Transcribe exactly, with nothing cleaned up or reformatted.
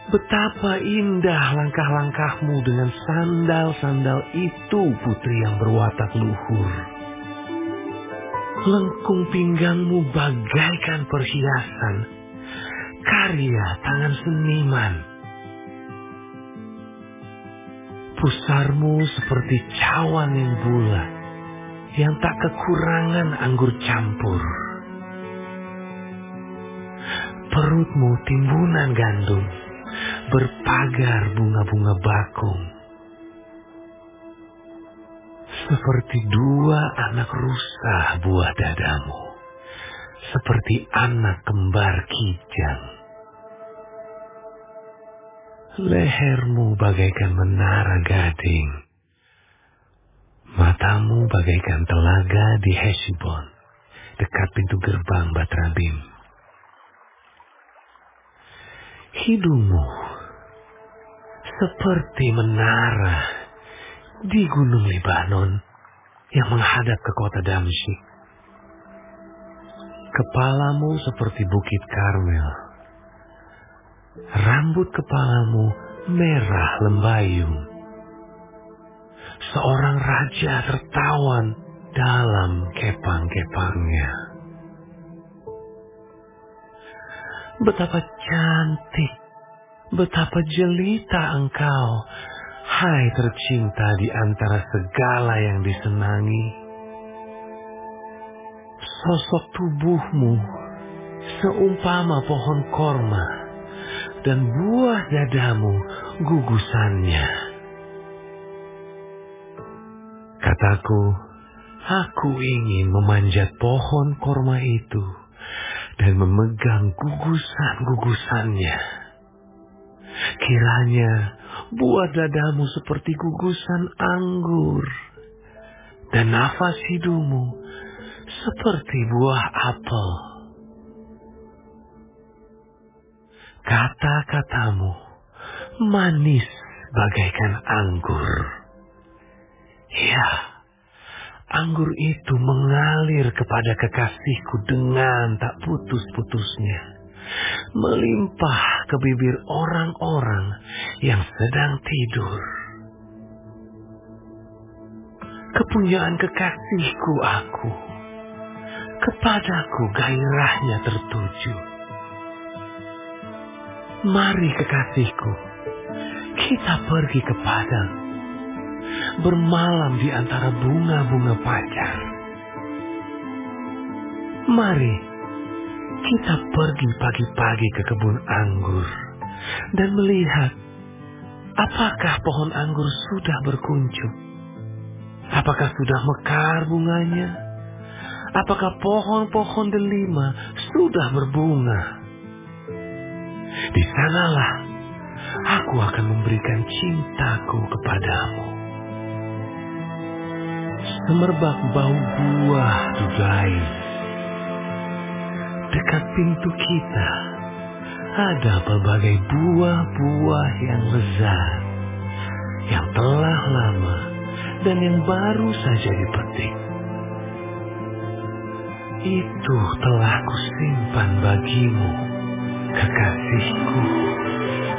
Betapa indah langkah-langkahmu dengan sandal-sandal itu, putri yang berwatak luhur. Lengkung pinggangmu bagaikan perhiasan, karya tangan seniman. Pusarmu seperti cawan yang bulat, yang tak kekurangan anggur campur. Perutmu timbunan gandum, berpagar bunga-bunga bakung. Seperti dua anak rusa buah dadamu, seperti anak kembar kijang. Lehermu bagaikan menara gading, matamu bagaikan telaga di Heshbon, dekat pintu gerbang Batrabim. Hidungmu seperti menara di gunung Libanon yang menghadap ke kota Damsyik. Kepalamu seperti bukit Karmel. Rambut kepalamu merah lembayung. Seorang raja tertawan dalam kepang-kepangnya. Betapa cantik, betapa jelita engkau, hai tercinta di antara segala yang disenangi. Sosok tubuhmu seumpama pohon korma, dan buah dadamu gugusannya. Kataku, aku ingin memanjat pohon korma itu dan memegang gugusan-gugusannya. Kiranya buah dadamu seperti gugusan anggur, dan nafas hidungmu seperti buah apel. Kata-katamu manis bagaikan anggur. Ya, anggur itu mengalir kepada kekasihku dengan tak putus-putusnya, melimpah ke bibir orang-orang yang sedang tidur. Kepunyaan kekasihku aku, kepadaku gairahnya tertuju. Mari kekasihku, kita pergi ke padang, bermalam di antara bunga-bunga pacar. Mari kita pergi pagi-pagi ke kebun anggur dan melihat apakah pohon anggur sudah berkuncup. Apakah sudah mekar bunganya? Apakah pohon-pohon delima sudah berbunga? Di sanalah aku akan memberikan cintaku kepadamu. Semerbak bau buah dubai. Dekat pintu kita ada berbagai buah-buah yang lezat, yang telah lama dan yang baru saja dipetik. Itu telah kusimpan bagimu, kekasihku.